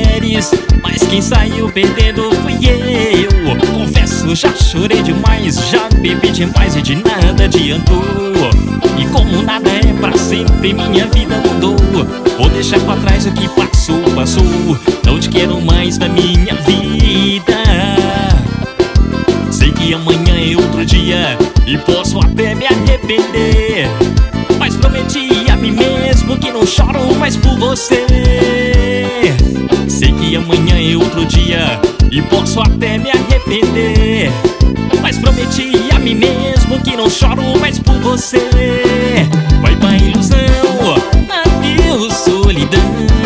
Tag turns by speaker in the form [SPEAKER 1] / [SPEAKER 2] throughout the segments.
[SPEAKER 1] mulheres, mas quem saiu perdendo fui eu. Confesso, já chorei demais, já bebi demais e de nada adiantou. E como nada é pra sempre, minha vida mudou. Vou deixar pra trás o que passou, passou. Não te quero mais na minha vida. Sei que amanhã é outro dia e posso até me arrepender, mas prometi a mim mesmo que não choro mais por você. Sei que amanhã é outro dia e posso até me arrepender, mas prometi a mim mesmo que não choro mais por você. Vai pra ilusão, adeus solidão.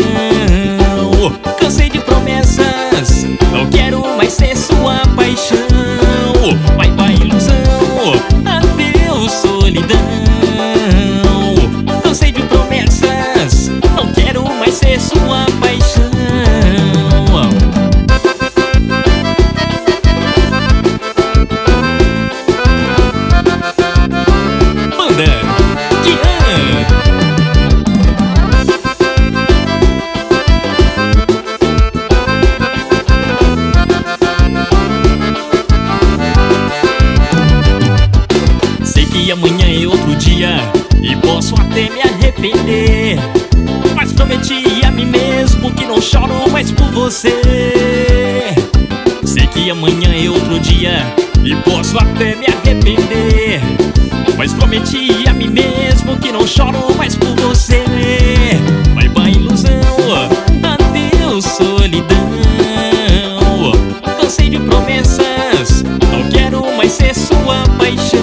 [SPEAKER 1] Cansei de promessas, não quero mais ser sua paixão. Vai pra ilusão, adeus solidão. Cansei de promessas, não quero mais ser sua paixão. E amanhã é outro dia e posso até me arrepender, mas prometi a mim mesmo que não choro mais por você. Sei que amanhã é outro dia e posso até me arrepender, mas prometi a mim mesmo que não choro mais por você. Vai pra ilusão, adeus solidão. Cansei de promessas, não quero mais ser sua paixão.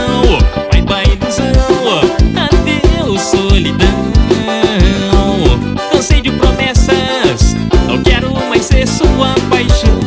[SPEAKER 1] Solidão, cansei de promessas, não quero mais ser sua paixão.